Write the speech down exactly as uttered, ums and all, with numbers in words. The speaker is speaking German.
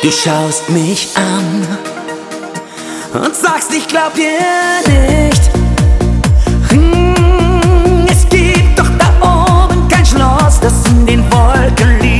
Du schaust mich an und sagst, ich glaub dir nicht. Hm, es gibt doch da oben kein Schloss, das in den Wolken liegt.